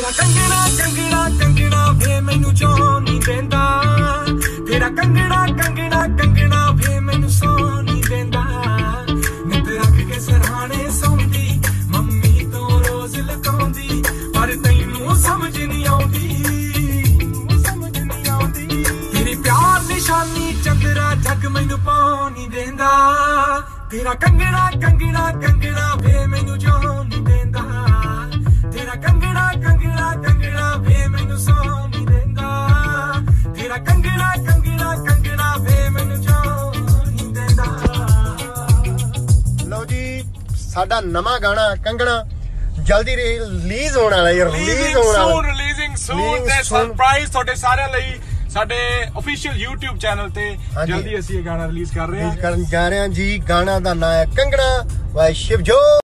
तेरा कंगना कंगना कंगना वे मैनू चौं नहीं देंदा, तेरा कंगना कंगना कंगना वे मैनू सौ नहीं देंदा। नित रख के सरहाने सौंदी मम्मी तो रोज लकाउंदी, पर तैनू समझ नहीं आउंदी, समझ नहीं आउंदी। तेरी प्यार निशानी चंदरा जग मैनू पाउं नहीं देंदा, तेरा कंगना कंगना कंगना वे मैनू चौं नहीं देंदा, तेरा कंगना कंगना कंगना वे मैनू सौ नहीं देंदा, तेरा कंगना कंगना कंगना वे मैनू चौं नहीं देंदा। लो जी साडा नवा गाना कंगना जल्दी रिलीज होने वाला है, रिलीज होने वाला है, रिलीजिंग सून ते सरप्राइज ਤੁਹਾਡੇ ਸਾਰਿਆਂ ਲਈ ਸਾਡੇ ऑफिशियल YouTube ਚੈਨਲ ਤੇ ਜਲਦੀ ਅਸੀਂ ਇਹ ਗਾਣਾ ਰਿਲੀਜ਼ ਕਰ ਰਹੇ ਹਾਂ, ਕਰਨ ਜਾ ਰਹੇ ਹਾਂ ਜੀ। ਗਾਣਾ ਦਾ ਨਾਮ ਹੈ ਕੰਗਣਾ ਬਾਈ ਸ਼ਿਵਜੋਤ।